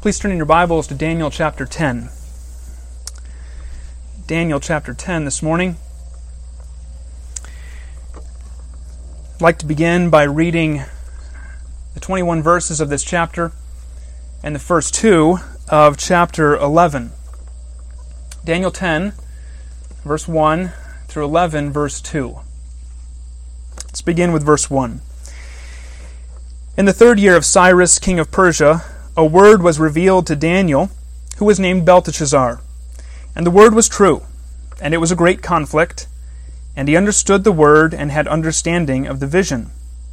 Please turn in your Bibles to Daniel chapter 10. Daniel chapter 10 this morning. I'd like to begin by reading the 21 verses of this chapter and the first two of chapter 11. Daniel 10, verse 1 through 11, verse 2. Let's begin with verse 1. In the 3rd year of Cyrus, king of Persia, a word was revealed to Daniel, who was named Belteshazzar. And the word was true, and it was a great conflict, and he understood the word and had understanding of the vision.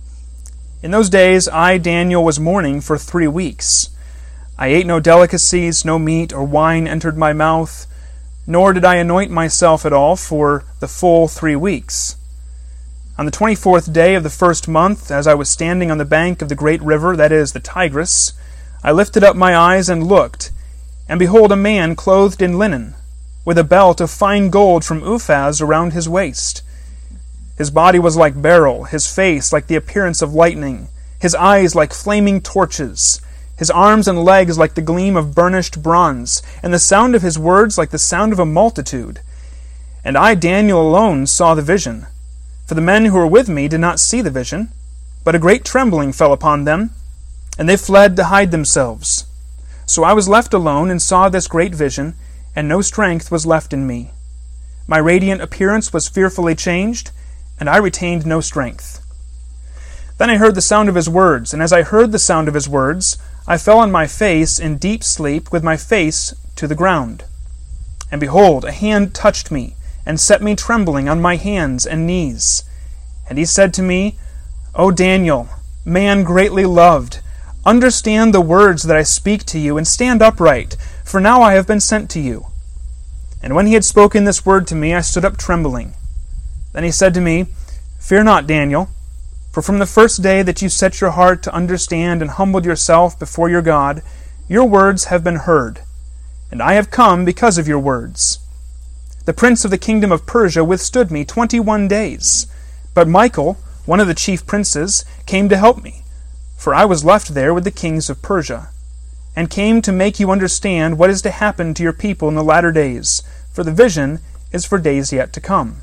In those days I, Daniel, was mourning for 3 weeks. I ate no delicacies, no meat or wine entered my mouth, nor did I anoint myself at all for the full 3 weeks. On the 24th day of the 1st month, as I was standing on the bank of the great river, that is, the Tigris, I lifted up my eyes and looked, and behold, a man clothed in linen, with a belt of fine gold from Uphaz around his waist. His body was like beryl, his face like the appearance of lightning, his eyes like flaming torches, his arms and legs like the gleam of burnished bronze, and the sound of his words like the sound of a multitude. And I, Daniel, alone saw the vision. For the men who were with me did not see the vision, but a great trembling fell upon them, and they fled to hide themselves. So I was left alone and saw this great vision, and no strength was left in me. My radiant appearance was fearfully changed, and I retained no strength. Then I heard the sound of his words, and as I heard the sound of his words, I fell on my face in deep sleep with my face to the ground. And behold, a hand touched me, and set me trembling on my hands and knees. And he said to me, O Daniel, man greatly loved, understand the words that I speak to you, and stand upright, for now I have been sent to you. And when he had spoken this word to me, I stood up trembling. Then he said to me, Fear not, Daniel, for from the first day that you set your heart to understand and humbled yourself before your God, your words have been heard, and I have come because of your words. The prince of the kingdom of Persia withstood me 21 days, but Michael, one of the chief princes, came to help me, for I was left there with the kings of Persia, and came to make you understand what is to happen to your people in the latter days, for the vision is for days yet to come.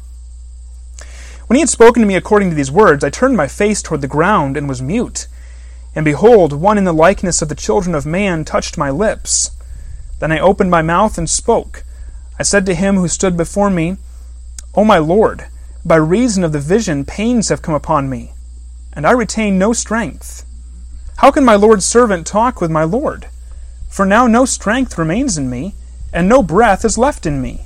When he had spoken to me according to these words, I turned my face toward the ground and was mute. And behold, one in the likeness of the children of man touched my lips. Then I opened my mouth and spoke. I said to him who stood before me, O my Lord, by reason of the vision pains have come upon me, and I retain no strength. How can my Lord's servant talk with my Lord? For now no strength remains in me, and no breath is left in me.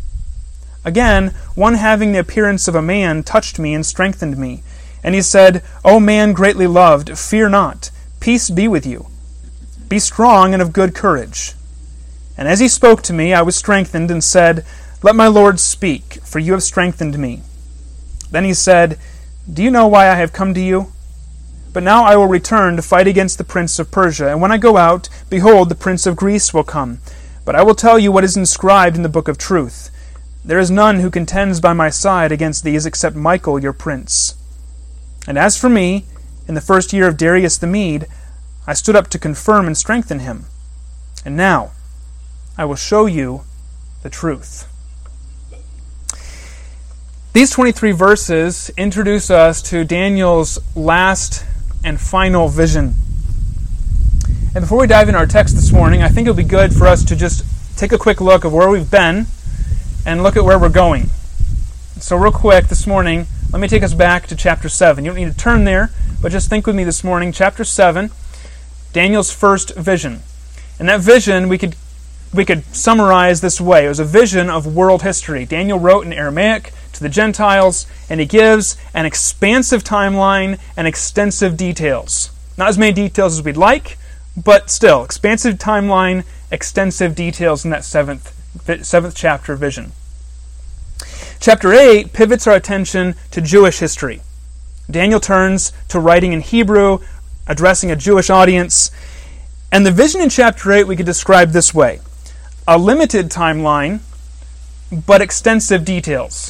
Again, one having the appearance of a man touched me and strengthened me. And he said, O man greatly loved, fear not, peace be with you. Be strong and of good courage. And as he spoke to me, I was strengthened and said, Let my Lord speak, for you have strengthened me. Then he said, Do you know why I have come to you? But now I will return to fight against the prince of Persia, and when I go out, behold, the prince of Greece will come. But I will tell you what is inscribed in the book of truth. There is none who contends by my side against these except Michael, your prince. And as for me, in the 1st year of Darius the Mede, I stood up to confirm and strengthen him. And now I will show you the truth. These 23 verses introduce us to Daniel's last and final vision. And before we dive into our text this morning, I think it would be good for us to just take a quick look of where we've been and look at where we're going. So real quick this morning, let me take us back to chapter 7. You don't need to turn there, but just think with me this morning. Chapter 7, Daniel's first vision. And that vision we could summarize this way. It was a vision of world history. Daniel wrote in Aramaic to the Gentiles, and he gives an expansive timeline and extensive details. Not as many details as we'd like, but still, expansive timeline, extensive details in that seventh chapter vision. Chapter 8 pivots our attention to Jewish history. Daniel turns to writing in Hebrew, addressing a Jewish audience, and the vision in chapter 8 we could describe this way. A limited timeline, but extensive details.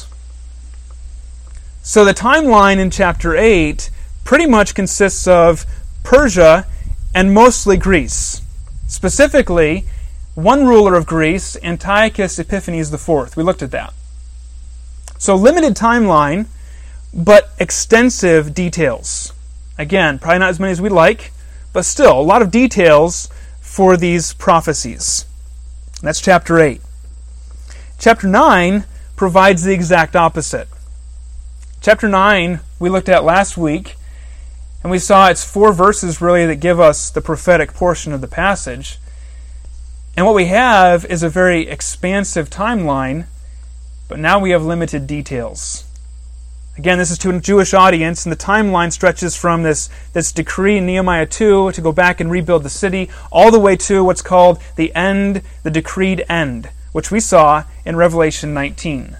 So the timeline in chapter 8 pretty much consists of Persia and mostly Greece. Specifically, one ruler of Greece, Antiochus Epiphanes IV. We looked at that. So limited timeline, but extensive details. Again, probably not as many as we'd like, but still a lot of details for these prophecies. That's chapter 8. Chapter 9 provides the exact opposite. Chapter 9 we looked at last week, and we saw it's 4 verses really that give us the prophetic portion of the passage. And what we have is a very expansive timeline, but now we have limited details. Again, this is to a Jewish audience, and the timeline stretches from this decree in Nehemiah 2 to go back and rebuild the city, all the way to what's called the end, the decreed end, which we saw in Revelation 19.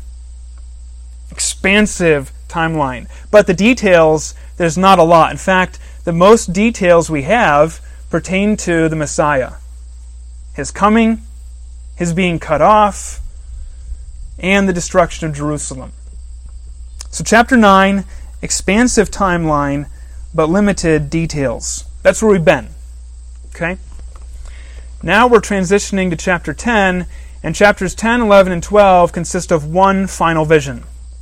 Expansive timeline. But the details, there's not a lot. In fact, the most details we have pertain to the Messiah. His coming, his being cut off, and the destruction of Jerusalem. So chapter 9, expansive timeline, but limited details. That's where we've been. Okay? Now we're transitioning to chapter 10, and chapters 10, 11, and 12 consist of one final vision.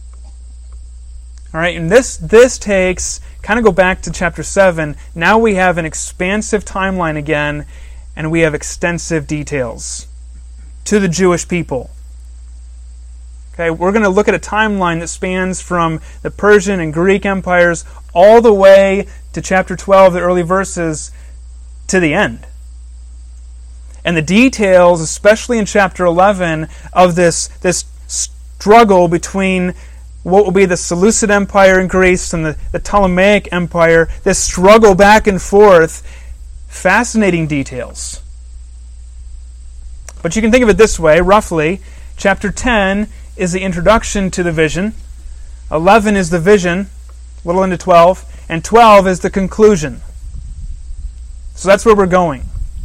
All right, and this takes, kind of go back to chapter 7, now we have an expansive timeline again, and we have extensive details to the Jewish people. Okay, we're going to look at a timeline that spans from the Persian and Greek empires all the way to chapter 12, the early verses, to the end. And the details, especially in chapter 11, of this struggle between what will be the Seleucid Empire in Greece and the Ptolemaic Empire, this struggle back and forth, fascinating details. But you can think of it this way, roughly. Chapter 10 is the introduction to the vision. 11 is the vision, a little into 12, and 12 is the conclusion. So that's where we're going.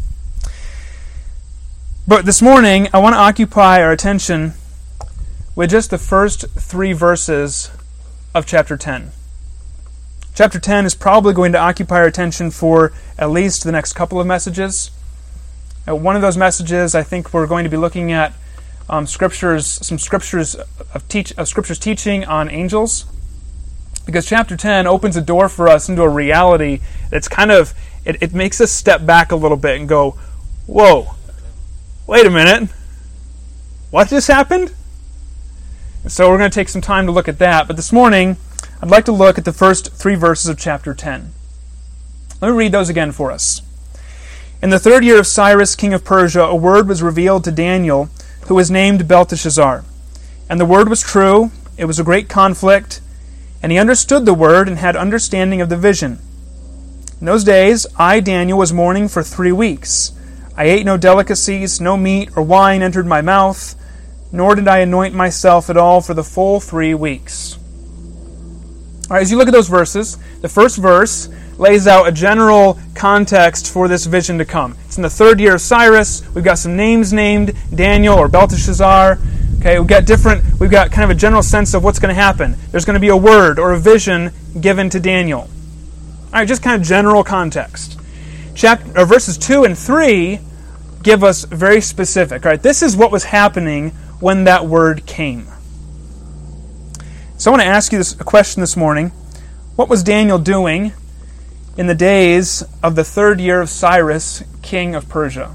But this morning, I want to occupy our attention with just the first 3 verses of chapter 10. Chapter 10 is probably going to occupy our attention for at least the next couple of messages. One of those messages, I think we're going to be looking at some scriptures teaching on angels, because chapter 10 opens a door for us into a reality that's kind of, it makes us step back a little bit and go, whoa, wait a minute, what just happened? And so we're going to take some time to look at that, but this morning I'd like to look at the first 3 verses of chapter 10. Let me read those again for us. In the 3rd year of Cyrus, king of Persia, a word was revealed to Daniel, who was named Belteshazzar. And the word was true, it was a great conflict, and he understood the word and had understanding of the vision. In those days, I, Daniel, was mourning for 3 weeks. I ate no delicacies, no meat or wine entered my mouth, nor did I anoint myself at all for the full 3 weeks. All right, as you look at those verses, the first verse lays out a general context for this vision to come. It's in the 3rd year of Cyrus. We've got some names named, Daniel or Belteshazzar. Okay, we've got kind of a general sense of what's going to happen. There's going to be a word or a vision given to Daniel. All right, just kind of general context. Verses 2 and 3 give us very specific. All right, this is what was happening when that word came. So I want to ask you a question this morning. What was Daniel doing in the days of the 3rd year of Cyrus, king of Persia?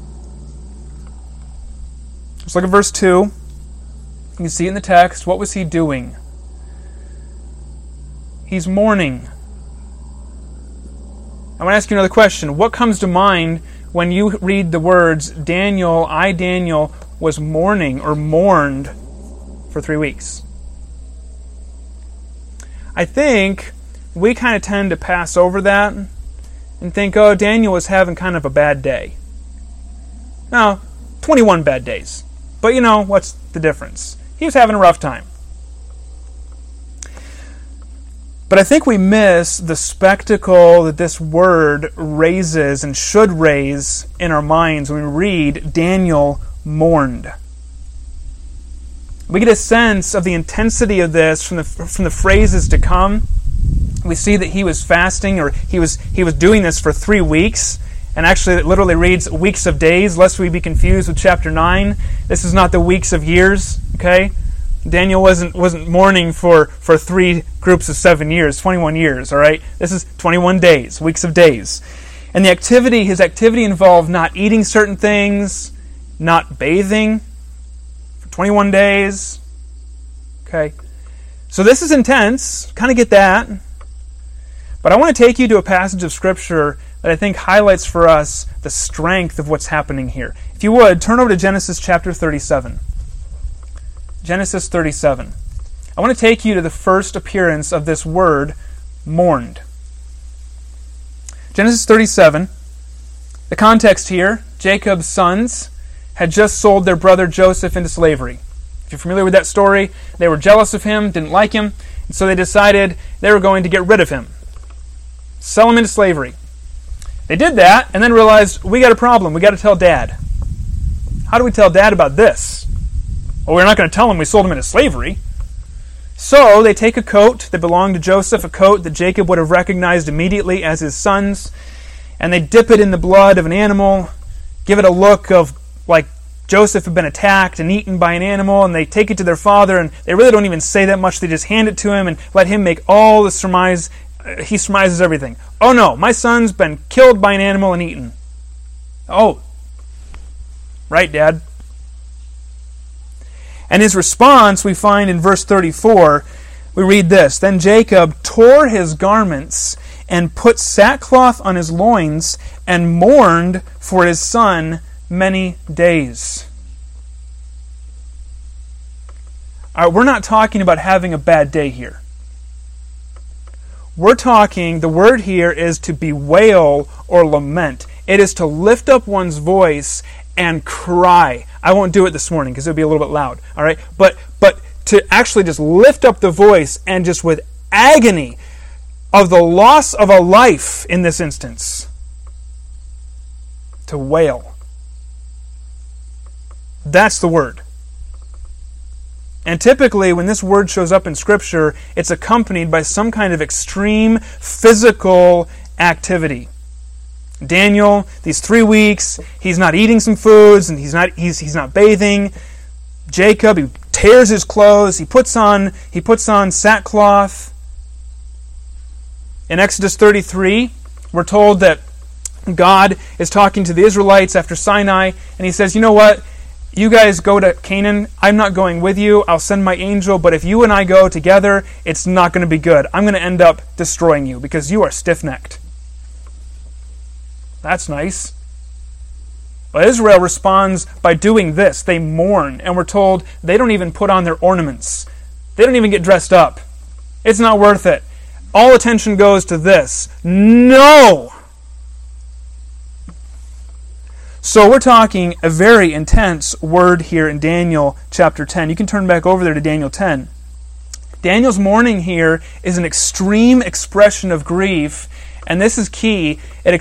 Let's look at verse 2. You can see in the text, what was he doing? He's mourning. I want to ask you another question. What comes to mind when you read the words, Daniel, I, Daniel, was mourning or mourned for 3 weeks? I think we kind of tend to pass over that and think, oh, Daniel was having kind of a bad day. No, 21 bad days. But you know, what's the difference? He was having a rough time. But I think we miss the spectacle that this word raises and should raise in our minds when we read Daniel mourned. We get a sense of the intensity of this from the phrases to come. We see that he was fasting, or he was doing this for 3 weeks, And actually, it literally reads weeks of days, lest we be confused with chapter 9. This is not the weeks of years, okay? Daniel wasn't mourning for 3 groups of 7 years, 21 years, all right? This is 21 days, weeks of days. And his activity involved not eating certain things, not bathing for 21 days, okay? So this is intense, kind of get that. But I want to take you to a passage of Scripture that I think highlights for us the strength of what's happening here. If you would, turn over to Genesis chapter 37. Genesis 37. I want to take you to the first appearance of this word, mourned. Genesis 37. The context here, Jacob's sons had just sold their brother Joseph into slavery. If you're familiar with that story, they were jealous of him, didn't like him, and so they decided they were going to get rid of him. Sell him into slavery. They did that and then realized, we got a problem. We got to tell Dad. How do we tell Dad about this? Well, we're not going to tell him we sold him into slavery. So they take a coat that belonged to Joseph, a coat that Jacob would have recognized immediately as his son's, and they dip it in the blood of an animal, give it a look of like Joseph had been attacked and eaten by an animal, and they take it to their father, and they really don't even say that much. They just hand it to him and let him make all the surmise. He surmises everything. Oh no, my son's been killed by an animal and eaten. Oh, right, Dad. And his response we find in verse 34. We read this. Then Jacob tore his garments and put sackcloth on his loins and mourned for his son many days. All right, we're not talking about having a bad day here. We're talking, the word here is to bewail or lament. It is to lift up one's voice and cry. I won't do it this morning because it would be a little bit loud. All right, but to actually just lift up the voice and just with agony of the loss of a life in this instance, to wail. That's the word. And typically, when this word shows up in Scripture, it's accompanied by some kind of extreme physical activity. Daniel, these 3 weeks, he's not eating some foods and he's not bathing. Jacob, he tears his clothes, he puts on sackcloth. In Exodus 33, we're told that God is talking to the Israelites after Sinai, and he says, you know what? You guys go to Canaan. I'm not going with you. I'll send my angel. But if you and I go together, it's not going to be good. I'm going to end up destroying you because you are stiff-necked. That's nice. But Israel responds by doing this. They mourn. And we're told they don't even put on their ornaments. They don't even get dressed up. It's not worth it. All attention goes to this. No! So we're talking a very intense word here in Daniel chapter 10. You can turn back over there to Daniel 10. Daniel's mourning here is an extreme expression of grief, and this is key.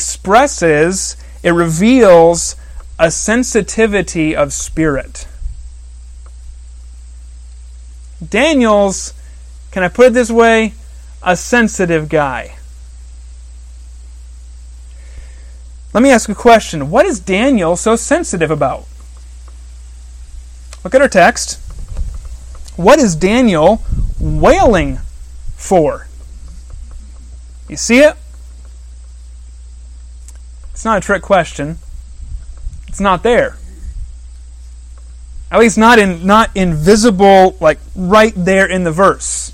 It reveals a sensitivity of spirit. Daniel's, can I put it this way, a sensitive guy. Let me ask a question. What is Daniel so sensitive about? Look at our text. What is Daniel wailing for? You see it? It's not a trick question. It's not there. At least not invisible, like right there in the verse.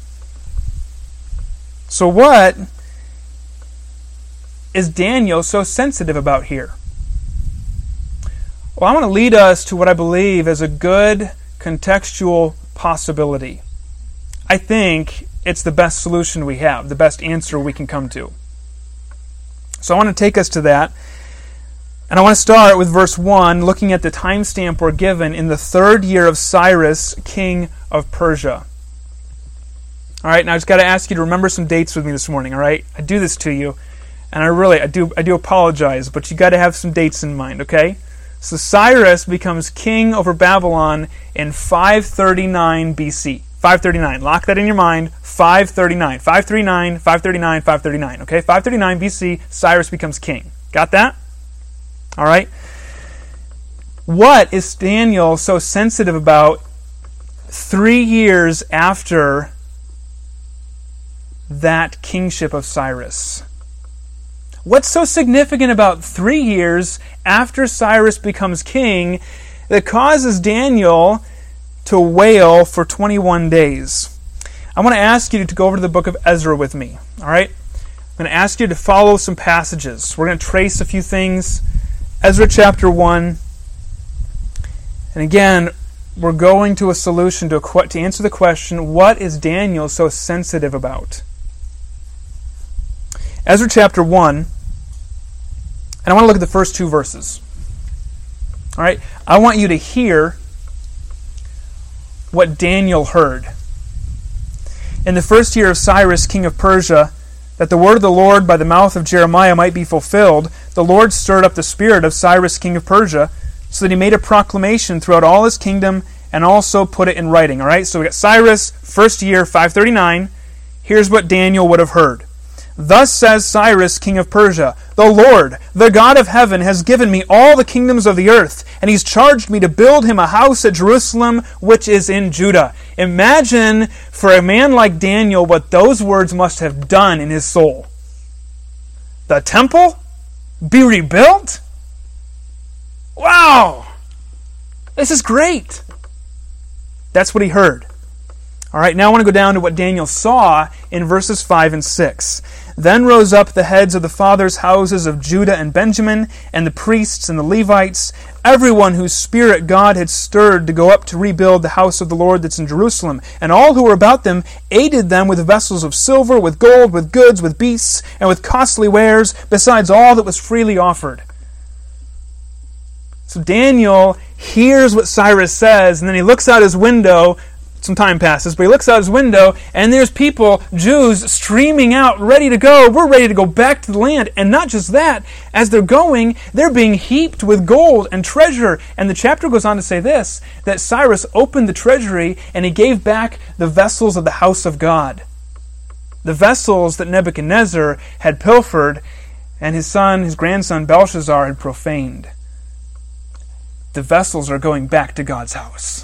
So what is Daniel so sensitive about here? Well, I want to lead us to what I believe is a good contextual possibility. I think it's the best solution we have, the best answer we can come to. So I want to take us to that. And I want to start with verse 1, looking at the timestamp we're given in the 3rd year of Cyrus, king of Persia. All right, now I just got to ask you to remember some dates with me this morning, all right? I do this to you. And I do apologize, but you got to have some dates in mind, okay? So Cyrus becomes king over Babylon in 539 BC. 539. Lock that in your mind. 539. 539, 539, 539. Okay? 539 BC, Cyrus becomes king. Got that? All right? What is Daniel so sensitive about 3 years after that kingship of Cyrus? What's so significant about 3 years after Cyrus becomes king that causes Daniel to wail for 21 days? I want to ask you to go over to the book of Ezra with me. All right? I'm going to ask you to follow some passages. We're going to trace a few things. Ezra chapter 1. And again, we're going to a solution to answer the question, what is Daniel so sensitive about? Ezra chapter 1, and I want to look at the first 2 verses. All right? I want you to hear what Daniel heard. In the first year of Cyrus, king of Persia, that the word of the Lord by the mouth of Jeremiah might be fulfilled, the Lord stirred up the spirit of Cyrus, king of Persia, so that he made a proclamation throughout all his kingdom and also put it in writing. All right, so we got Cyrus, first year, 539. Here's what Daniel would have heard. Thus says Cyrus, king of Persia, the Lord, the God of heaven, has given me all the kingdoms of the earth, and he's charged me to build him a house at Jerusalem, which is in Judah. Imagine for a man like Daniel what those words must have done in his soul. The temple? Be rebuilt? Wow! This is great! That's what he heard. All right, now I want to go down to what Daniel saw in verses 5 and 6. Then rose up the heads of the fathers' houses of Judah and Benjamin, and the priests and the Levites, everyone whose spirit God had stirred to go up to rebuild the house of the Lord that's in Jerusalem. And all who were about them aided them with vessels of silver, with gold, with goods, with beasts, and with costly wares, besides all that was freely offered. So Daniel hears what Cyrus says, and then he looks out his window. Some time passes, but he looks out his window, and there's people, Jews, streaming out, ready to go. We're ready to go back to the land. And not just that, as they're going, they're being heaped with gold and treasure. And the chapter goes on to say this, that Cyrus opened the treasury, and he gave back the vessels of the house of God. The vessels that Nebuchadnezzar had pilfered, and his grandson Belshazzar had profaned. The vessels are going back to God's house.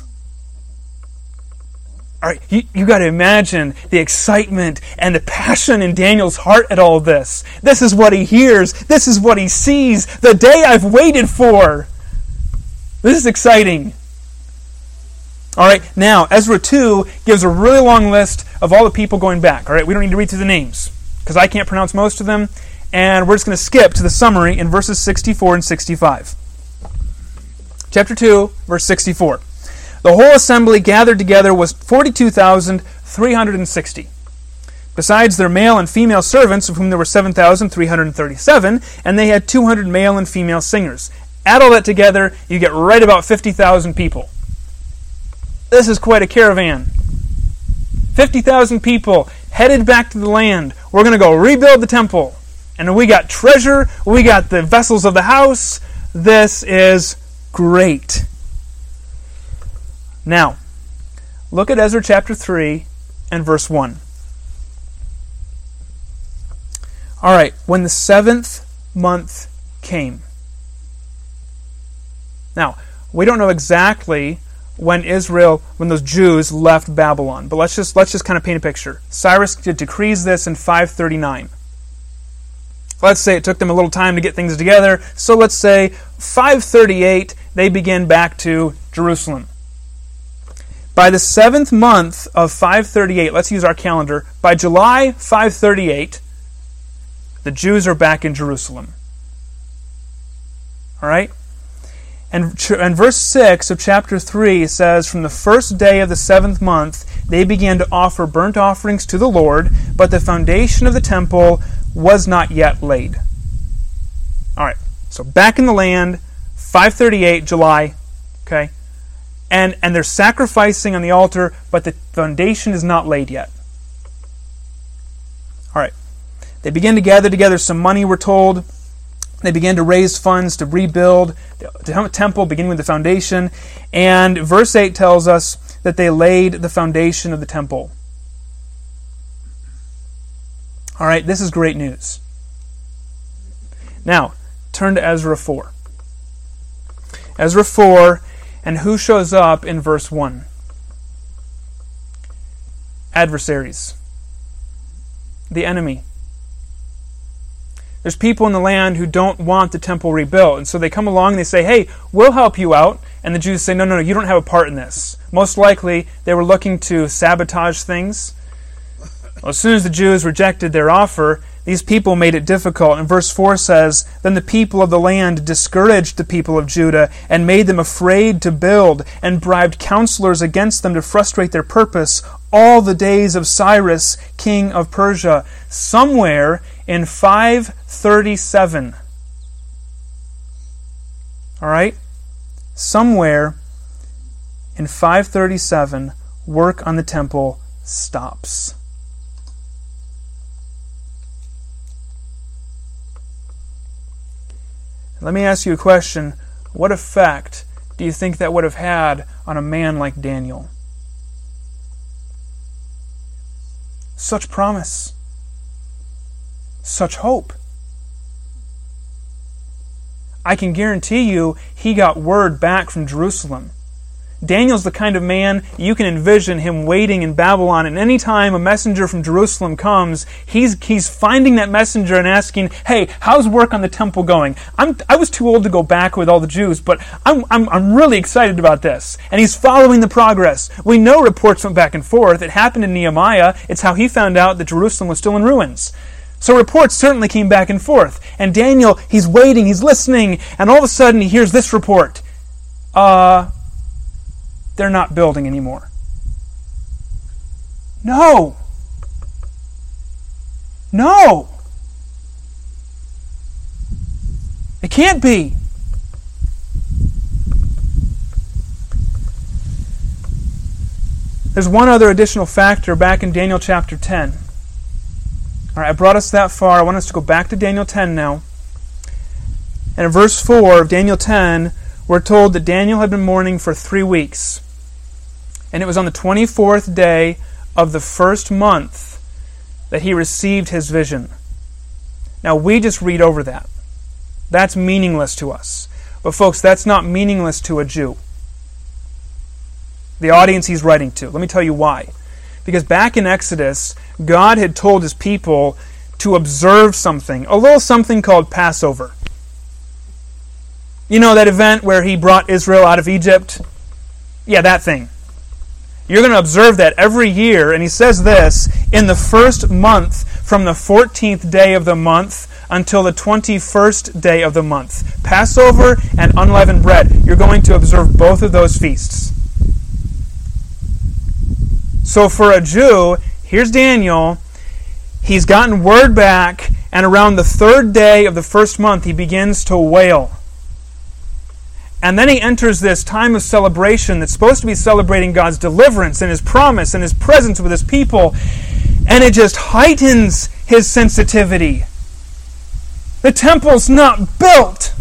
All right, you got to imagine the excitement and the passion in Daniel's heart at all this. This is what he hears. This is what he sees. The day I've waited for. This is exciting. All right, now Ezra 2 gives a really long list of all the people going back. All right, we don't need to read through the names because I can't pronounce most of them. And we're just going to skip to the summary in verses 64 and 65. Chapter 2, verse 64. The whole assembly gathered together was 42,360. Besides their male and female servants, of whom there were 7,337, and they had 200 male and female singers. Add all that together, you get right about 50,000 people. This is quite a caravan. 50,000 people headed back to the land. We're going to go rebuild the temple. And we got treasure, we got the vessels of the house. This is great. Now, look at Ezra chapter 3 and verse 1. All right, when the 7th month came. Now, we don't know exactly when those Jews left Babylon, but let's just kind of paint a picture. Cyrus decrees this in 539. Let's say it took them a little time to get things together, so let's say 538 they begin back to Jerusalem. By the 7th month of 538, let's use our calendar, by July 538, the Jews are back in Jerusalem. All right? And verse 6 of chapter 3 says, from the first day of the 7th month, they began to offer burnt offerings to the Lord, but the foundation of the temple was not yet laid. All right, so back in the land, 538 July, okay? And they're sacrificing on the altar, but the foundation is not laid yet. All right. They begin to gather together some money, we're told. They began to raise funds to rebuild the temple, beginning with the foundation. And verse 8 tells us that they laid the foundation of the temple. All right, this is great news. Now, turn to Ezra 4. Ezra 4, and who shows up in verse 1? Adversaries. The enemy. There's people in the land who don't want the temple rebuilt. And so they come along and they say, hey, we'll help you out. And the Jews say, no, you don't have a part in this. Most likely, they were looking to sabotage things. Well, as soon as the Jews rejected their offer, these people made it difficult. And verse 4 says, then the people of the land discouraged the people of Judah and made them afraid to build and bribed counselors against them to frustrate their purpose all the days of Cyrus, king of Persia. Somewhere in 537. All right? Somewhere in 537, work on the temple stops. Let me ask you a question. What effect do you think that would have had on a man like Daniel? Such promise. Such hope. I can guarantee you he got word back from Jerusalem. Daniel's the kind of man you can envision him waiting in Babylon, and any time a messenger from Jerusalem comes, he's finding that messenger and asking, hey, how's work on the temple going? I was too old to go back with all the Jews, but I'm really excited about this. And he's following the progress. We know reports went back and forth. It happened in Nehemiah. It's how he found out that Jerusalem was still in ruins. So reports certainly came back and forth. And Daniel, he's waiting, he's listening, and all of a sudden he hears this report. They're not building anymore. No! It can't be. There's one other additional factor back in Daniel chapter 10. All right, I brought us that far. I want us to go back to Daniel 10 now. And in verse 4 of Daniel 10, we're told that Daniel had been mourning for 3 weeks. And it was on the 24th day of the first month that he received his vision. Now, we just read over that. That's meaningless to us. But folks, that's not meaningless to a Jew. The audience he's writing to. Let me tell you why. Because back in Exodus, God had told his people to observe something, a little something called Passover. You know that event where he brought Israel out of Egypt? Yeah, that thing. You're going to observe that every year, and he says this, in the first month, from the 14th day of the month until the 21st day of the month. Passover and unleavened bread. You're going to observe both of those feasts. So for a Jew, here's Daniel. He's gotten word back, and around the 3rd day of the first month, he begins to wail. And then he enters this time of celebration that's supposed to be celebrating God's deliverance and His promise and His presence with His people. And it just heightens his sensitivity. The temple's not built.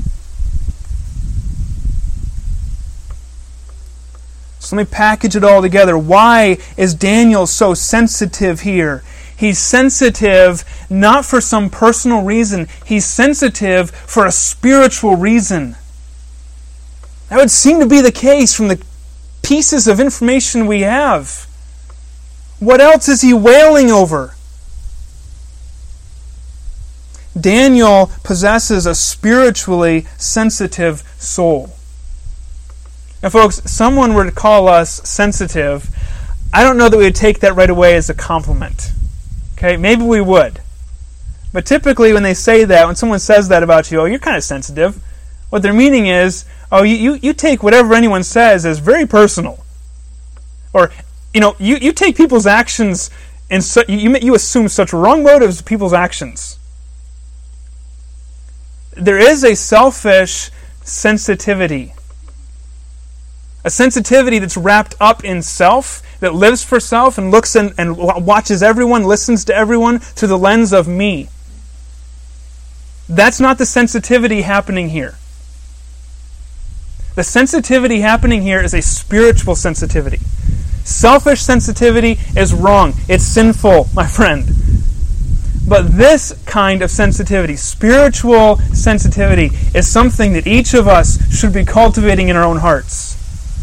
So let me package it all together. Why is Daniel so sensitive here? He's sensitive not for some personal reason. He's sensitive for a spiritual reason. That would seem to be the case from the pieces of information we have. What else is he wailing over? Daniel possesses a spiritually sensitive soul. Now, folks, someone were to call us sensitive, I don't know that we would take that right away as a compliment. Okay, maybe we would. But typically when they say that, when someone says that about you, oh, you're kind of sensitive, what their meaning is, oh, you take whatever anyone says as very personal. Or, you take people's actions and you assume such wrong motives of people's actions. There is a selfish sensitivity. A sensitivity that's wrapped up in self, that lives for self and looks and watches everyone, listens to everyone through the lens of me. That's not the sensitivity happening here. The sensitivity happening here is a spiritual sensitivity. Selfish sensitivity is wrong. It's sinful, my friend. But this kind of sensitivity, spiritual sensitivity, is something that each of us should be cultivating in our own hearts.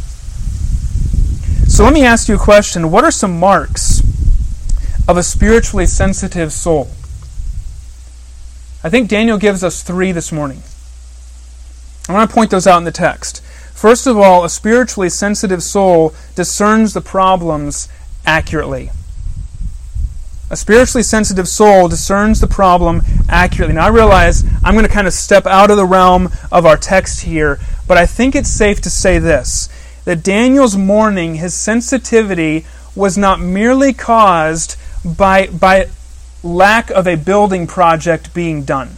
So let me ask you a question. What are some marks of a spiritually sensitive soul? I think Daniel gives us 3 this morning. I want to point those out in the text. First of all, a spiritually sensitive soul discerns the problems accurately. A spiritually sensitive soul discerns the problem accurately. Now I realize I'm going to kind of step out of the realm of our text here, but I think it's safe to say this, that Daniel's mourning, his sensitivity, was not merely caused by lack of a building project being done.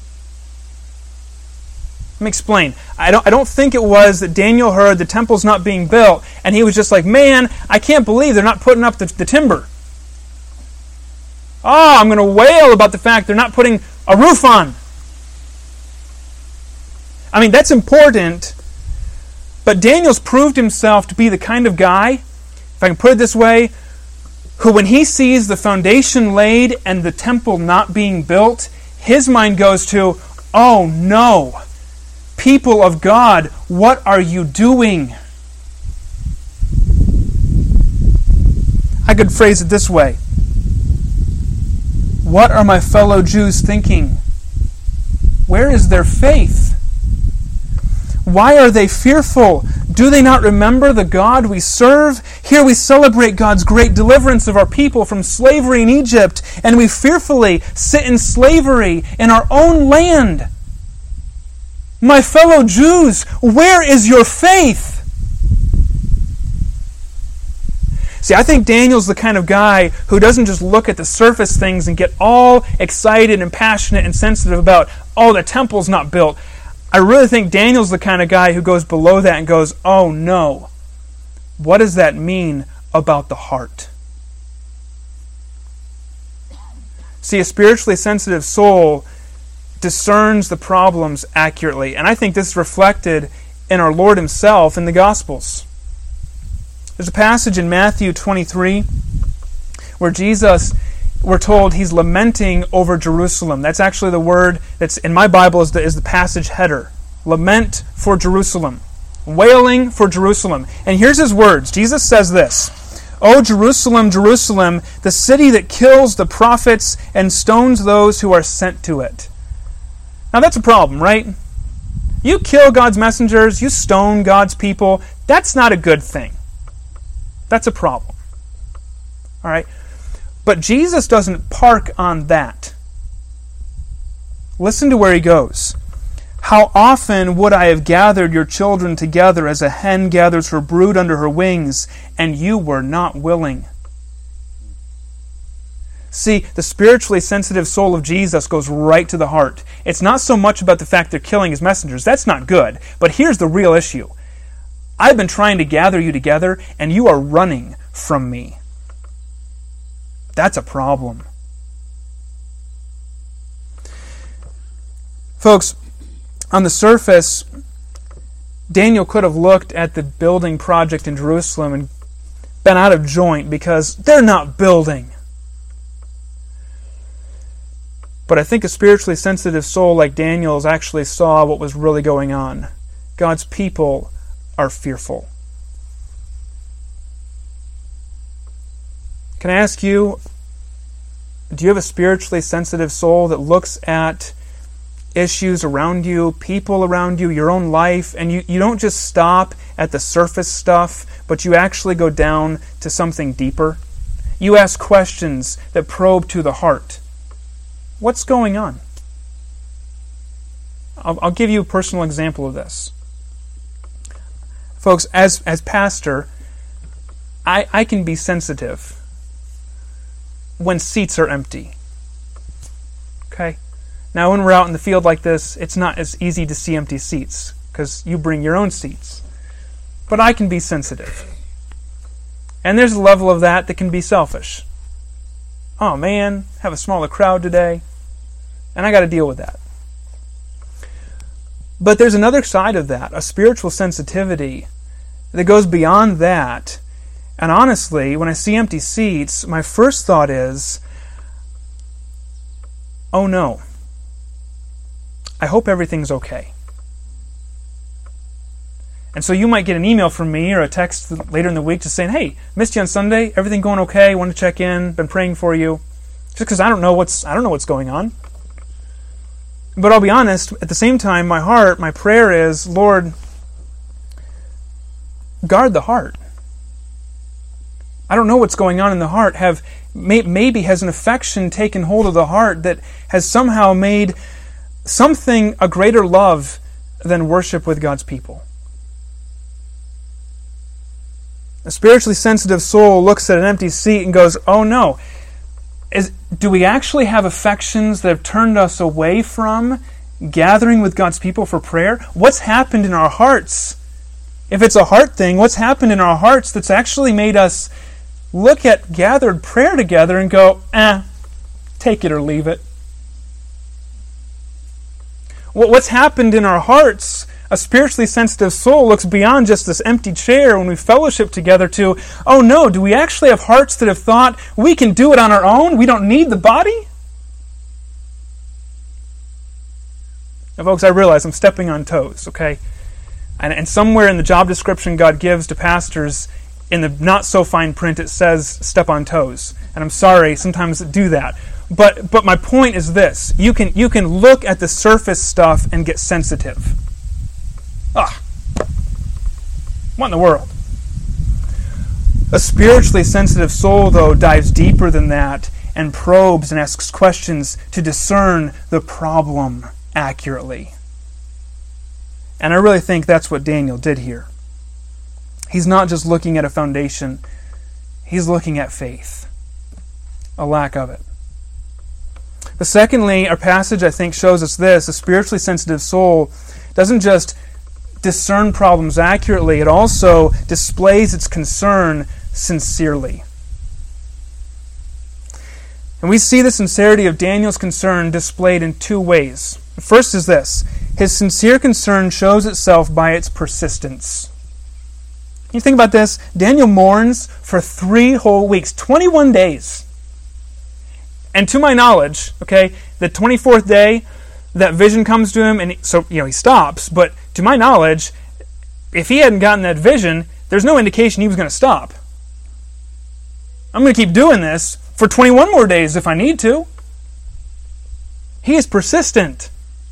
Let me explain. I don't think it was that Daniel heard the temple's not being built, and he was just like, man, I can't believe they're not putting up the timber. Oh, I'm going to wail about the fact they're not putting a roof on. I mean, that's important, but Daniel's proved himself to be the kind of guy, if I can put it this way, who when he sees the foundation laid and the temple not being built, his mind goes to, oh no, people of God, what are you doing? I could phrase it this way. What are my fellow Jews thinking? Where is their faith? Why are they fearful? Do they not remember the God we serve? Here we celebrate God's great deliverance of our people from slavery in Egypt, and we fearfully sit in slavery in our own land. My fellow Jews, where is your faith? See, I think Daniel's the kind of guy who doesn't just look at the surface things and get all excited and passionate and sensitive about, oh, the temple's not built. I really think Daniel's the kind of guy who goes below that and goes, oh no, what does that mean about the heart? See, a spiritually sensitive soul discerns the problems accurately. And I think this is reflected in our Lord Himself in the Gospels. There's a passage in Matthew 23 where Jesus, we're told, He's lamenting over Jerusalem. That's actually the word that's in my Bible is the passage header. Lament for Jerusalem. Wailing for Jerusalem. And here's His words. Jesus says this, O Jerusalem, Jerusalem, the city that kills the prophets and stones those who are sent to it. Now that's a problem, right? You kill God's messengers, you stone God's people. That's not a good thing. That's a problem. All right? But Jesus doesn't park on that. Listen to where He goes. How often would I have gathered your children together as a hen gathers her brood under her wings, and you were not willing. See, the spiritually sensitive soul of Jesus goes right to the heart. It's not so much about the fact they're killing His messengers. That's not good. But here's the real issue. I've been trying to gather you together, and you are running from me. That's a problem. Folks, on the surface, Daniel could have looked at the building project in Jerusalem and been out of joint because they're not building. But I think a spiritually sensitive soul like Daniel's actually saw what was really going on. God's people are fearful. Can I ask you, do you have a spiritually sensitive soul that looks at issues around you, people around you, your own life, and you don't just stop at the surface stuff, but you actually go down to something deeper? You ask questions that probe to the heart. What's going on? I'll give you a personal example of this. Folks, as pastor, I can be sensitive when seats are empty. Okay? Now, when we're out in the field like this, it's not as easy to see empty seats because you bring your own seats. But I can be sensitive. And there's a level of that can be selfish. Oh man, have a smaller crowd today. And I got to deal with that. But there's another side of that, a spiritual sensitivity that goes beyond that. And honestly, when I see empty seats, my first thought is, oh no, I hope everything's okay. And so you might get an email from me or a text later in the week just saying, hey, missed you on Sunday, everything going okay, want to check in, been praying for you. Just because I don't know what's going on. But I'll be honest, at the same time, my prayer is, Lord, guard the heart. I don't know what's going on in the heart. Maybe has an affection taken hold of the heart that has somehow made something a greater love than worship with God's people. A spiritually sensitive soul looks at an empty seat and goes, oh no, do we actually have affections that have turned us away from gathering with God's people for prayer? What's happened in our hearts? If it's a heart thing, what's happened in our hearts that's actually made us look at gathered prayer together and go, take it or leave it? What's happened in our hearts? A spiritually sensitive soul looks beyond just this empty chair when we fellowship together to, oh no, do we actually have hearts that have thought we can do it on our own? We don't need the body? Now, folks, I realize I'm stepping on toes, okay? And somewhere in the job description God gives to pastors, in the not-so-fine print, it says step on toes. And I'm sorry, sometimes I do that. But my point is this. You can look at the surface stuff and get sensitive. What in the world? A spiritually sensitive soul, though, dives deeper than that and probes and asks questions to discern the problem accurately. And I really think that's what Daniel did here. He's not just looking at a foundation, he's looking at faith, a lack of it. But secondly, our passage, I think, shows us this. A spiritually sensitive soul doesn't just discern problems accurately, it also displays its concern sincerely. And we see the sincerity of Daniel's concern displayed in two ways. The first is this. His sincere concern shows itself by its persistence. You think about this. Daniel mourns for 3 whole weeks, 21 days. And to my knowledge, okay, the 24th day, that vision comes to him, and he stops. But to my knowledge, if he hadn't gotten that vision, there's no indication he was going to stop. I'm going to keep doing this for 21 more days if I need to. He is persistent.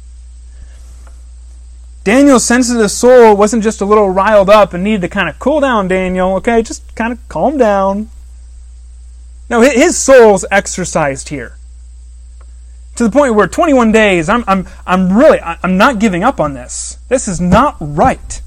Daniel's sensitive soul wasn't just a little riled up and needed to kind of cool down, Daniel, okay? Just kind of calm down. No, his soul's exercised here. To the point where 21 days, I'm not giving up on this. This is not right.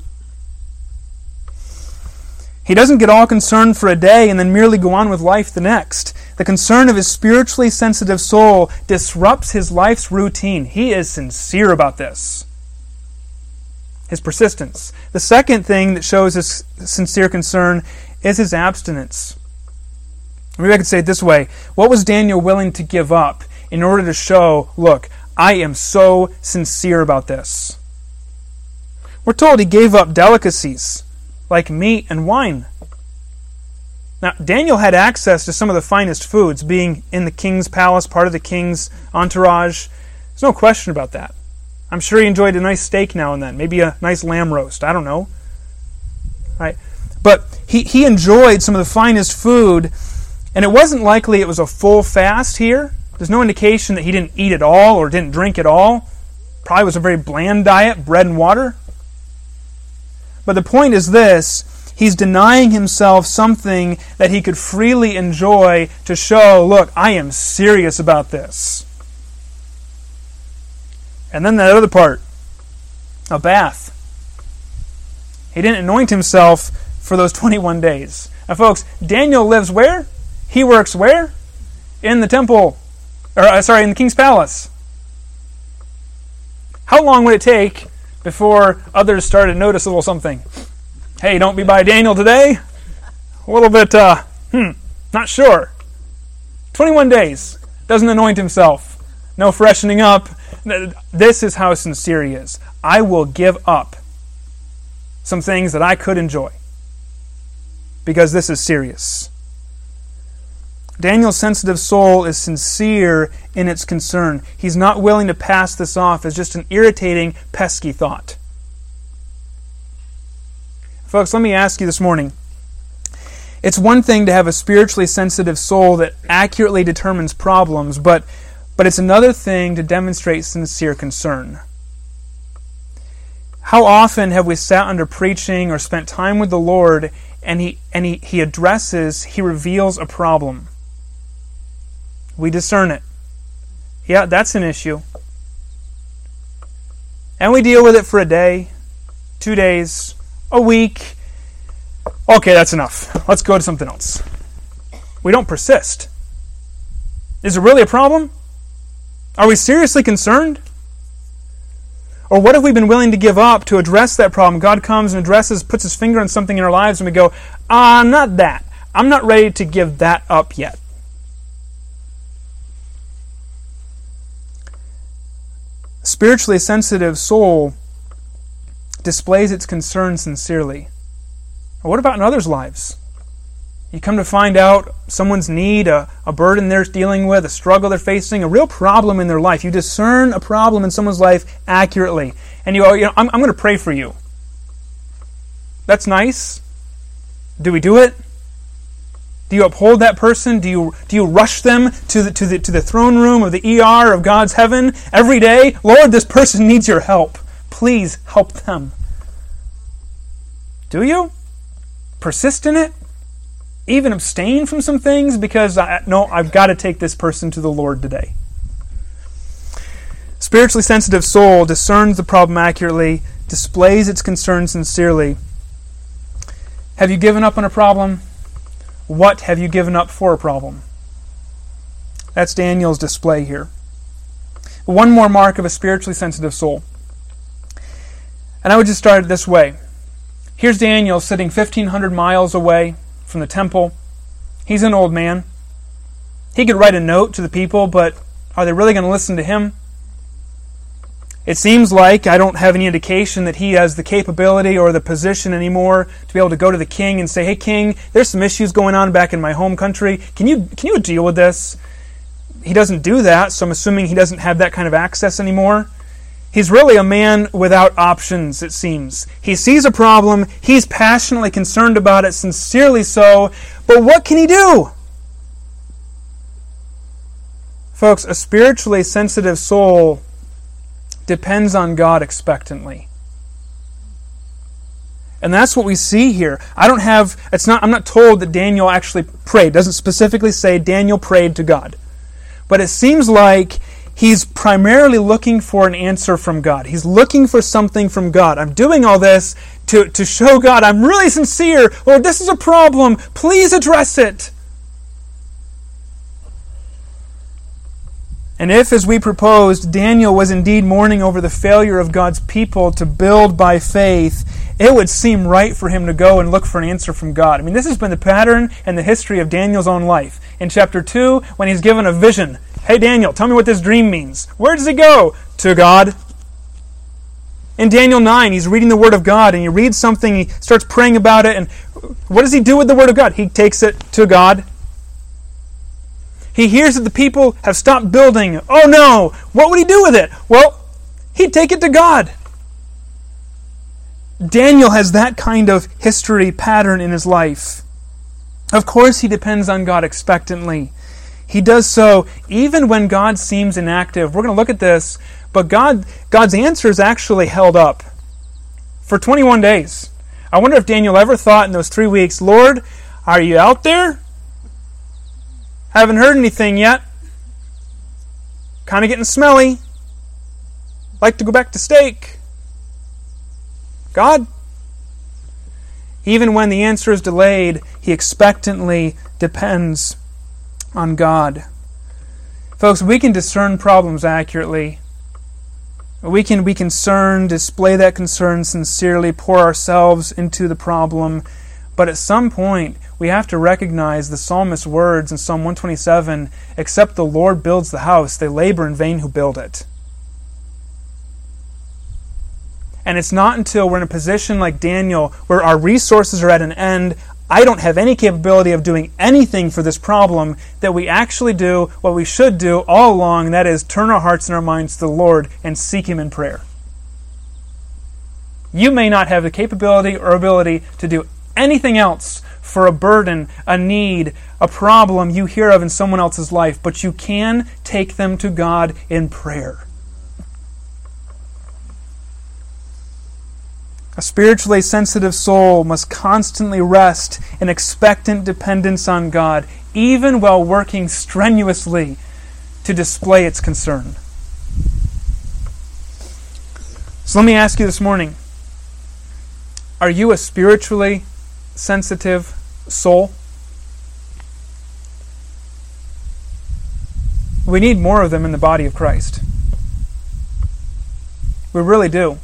He doesn't get all concerned for a day and then merely go on with life the next. The concern of his spiritually sensitive soul disrupts his life's routine. He is sincere about this. His persistence. The second thing that shows his sincere concern is his abstinence. Maybe I could say it this way. What was Daniel willing to give up in order to show, look, I am so sincere about this? We're told he gave up delicacies like meat and wine. Now, Daniel had access to some of the finest foods, being in the king's palace, part of the king's entourage. There's no question about that. I'm sure he enjoyed a nice steak now and then, maybe a nice lamb roast. I don't know. Right? But he enjoyed some of the finest food, and it wasn't likely it was a full fast here. There's no indication that he didn't eat at all or didn't drink at all. Probably was a very bland diet, bread and water. But the point is this, he's denying himself something that he could freely enjoy to show, look, I am serious about this. And then that other part, a bath. He didn't anoint himself for those 21 days. Now folks, Daniel lives where? He works where? In the temple. In the king's palace. How long would it take before others started to notice a little something? Hey, don't be by Daniel today? A little bit, not sure. 21 days. Doesn't anoint himself. No freshening up. This is how sincere he is. I will give up some things that I could enjoy because this is serious. Daniel's sensitive soul is sincere in its concern. He's not willing to pass this off as just an irritating, pesky thought. Folks, let me ask you this morning. It's one thing to have a spiritually sensitive soul that accurately determines problems, but it's another thing to demonstrate sincere concern. How often have we sat under preaching or spent time with the Lord and He addresses, He reveals a problem. We discern it. Yeah, that's an issue. And we deal with it for a day, 2 days, a week. Okay, that's enough. Let's go to something else. We don't persist. Is it really a problem? Are we seriously concerned? Or what have we been willing to give up to address that problem? God comes and addresses, puts His finger on something in our lives, and we go, not that. I'm not ready to give that up yet. A spiritually sensitive soul displays its concern sincerely. Or what about in others' lives? You come to find out someone's need, a burden they're dealing with, a struggle they're facing, a real problem in their life. You discern a problem in someone's life accurately. And you go, I'm going to pray for you. That's nice. Do we do it? Do you uphold that person? Do you rush them to the throne room of the ER of God's heaven every day? Lord, this person needs your help. Please help them. Do you? Persist in it? Even abstain from some things because, I've got to take this person to the Lord today. Spiritually sensitive soul discerns the problem accurately, displays its concern sincerely. Have you given up on a problem? What have you given up for a problem? That's Daniel's display here. One more mark of a spiritually sensitive soul. And I would just start it this way. Here's Daniel sitting 1,500 miles away from the temple. He's an old man. He could write a note to the people, but are they really going to listen to him? It seems like I don't have any indication that he has the capability or the position anymore to be able to go to the king and say, "Hey king, there's some issues going on back in my home country. Can you deal with this?" He doesn't do that, so I'm assuming he doesn't have that kind of access anymore. He's really a man without options, it seems. He sees a problem, he's passionately concerned about it, sincerely so, but what can he do? Folks, a spiritually sensitive soul depends on God expectantly. And that's what we see here. I'm not told that Daniel actually prayed. It doesn't specifically say Daniel prayed to God. But it seems like he's primarily looking for an answer from God. He's looking for something from God. I'm doing all this to show God I'm really sincere. Lord, this is a problem. Please address it. And if, as we proposed, Daniel was indeed mourning over the failure of God's people to build by faith, it would seem right for him to go and look for an answer from God. I mean, this has been the pattern and the history of Daniel's own life. In chapter 2, when he's given a vision, "Hey Daniel, tell me what this dream means." Where does he go? To God. In Daniel 9, he's reading the Word of God, and he reads something, he starts praying about it, and what does he do with the Word of God? He takes it to God. He hears that the people have stopped building. Oh no! What would he do with it? Well, he'd take it to God. Daniel has that kind of history pattern in his life. Of course he depends on God expectantly. He does so even when God seems inactive. We're going to look at this, but God's answer is actually held up for 21 days. I wonder if Daniel ever thought in those 3 weeks, "Lord, are you out there? Haven't heard anything yet. Kind of getting smelly. Like to go back to steak." God? Even when the answer is delayed, he expectantly depends on God. Folks, we can discern problems accurately. We can be concerned, display that concern sincerely, pour ourselves into the problem. But at some point, we have to recognize the psalmist's words in Psalm 127, "Except the Lord builds the house, they labor in vain who build it." And it's not until we're in a position like Daniel, where our resources are at an end, I don't have any capability of doing anything for this problem, that we actually do what we should do all along, and that is turn our hearts and our minds to the Lord and seek Him in prayer. You may not have the capability or ability to do anything else for a burden, a need, a problem you hear of in someone else's life, but you can take them to God in prayer. A spiritually sensitive soul must constantly rest in expectant dependence on God, even while working strenuously to display its concern. So let me ask you this morning, are you a spiritually sensitive soul? We need more of them in the body of Christ. We really do.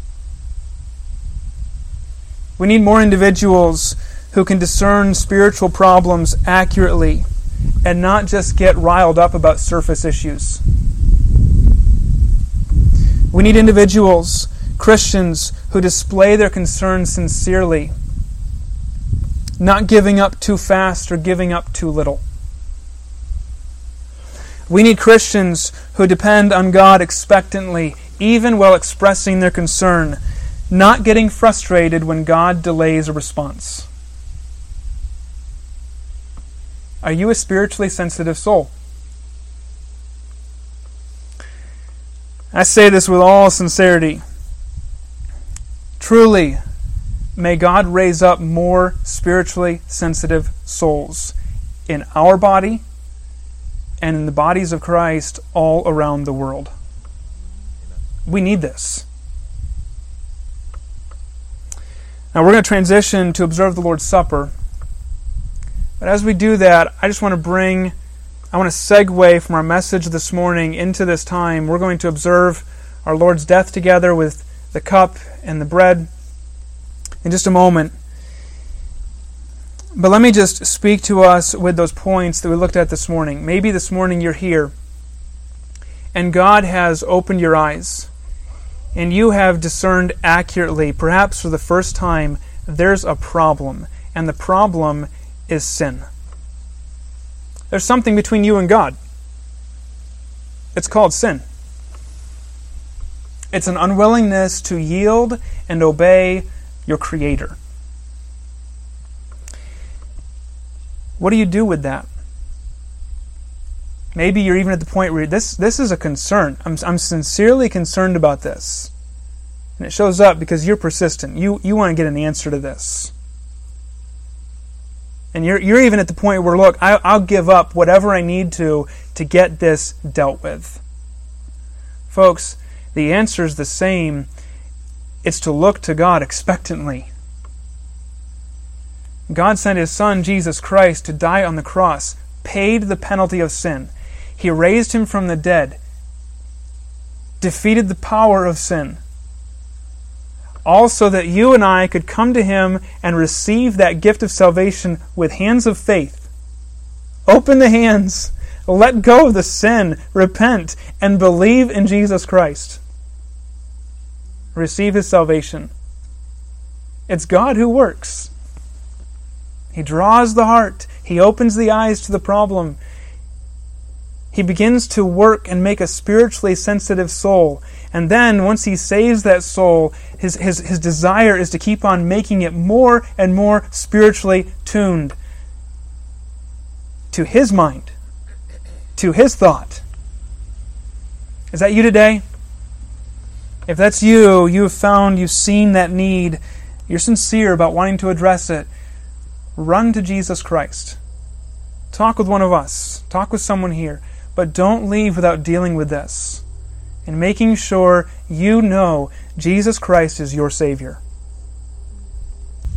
We need more individuals who can discern spiritual problems accurately and not just get riled up about surface issues. We need individuals, Christians, who display their concerns sincerely, not giving up too fast or giving up too little. We need Christians who depend on God expectantly, even while expressing their concern, not getting frustrated when God delays a response. Are you a spiritually sensitive soul? I say this with all sincerity. Truly, may God raise up more spiritually sensitive souls in our body and in the bodies of Christ all around the world. We need this. Now we're going to transition to observe the Lord's Supper. But as we do that, I want to segue from our message this morning into this time. We're going to observe our Lord's death together with the cup and the bread in just a moment. But let me just speak to us with those points that we looked at this morning. Maybe this morning you're here and God has opened your eyes and you have discerned accurately, perhaps for the first time, there's a problem, and the problem is sin. There's something between you and God. It's called sin. It's an unwillingness to yield and obey your Creator. What do you do with that? Maybe you're even at the point where this is a concern. I'm sincerely concerned about this. And it shows up because you're persistent. You want to get an answer to this. And you're even at the point where, look, I'll give up whatever I need to get this dealt with. Folks, the answer is the same. It's to look to God expectantly. God sent His Son, Jesus Christ, to die on the cross, paid the penalty of sin. He raised Him from the dead, defeated the power of sin, all so that you and I could come to Him and receive that gift of salvation with hands of faith. Open the hands, let go of the sin, repent, and believe in Jesus Christ. Receive His salvation. It's God who works. He draws the heart. He opens the eyes to the problem. He begins to work and make a spiritually sensitive soul. And then, once He saves that soul, his desire is to keep on making it more and more spiritually tuned to His mind, to His thought. Is that you today? If that's you, you've seen that need, you're sincere about wanting to address it, run to Jesus Christ. Talk with one of us. Talk with someone here. But don't leave without dealing with this and making sure you know Jesus Christ is your Savior.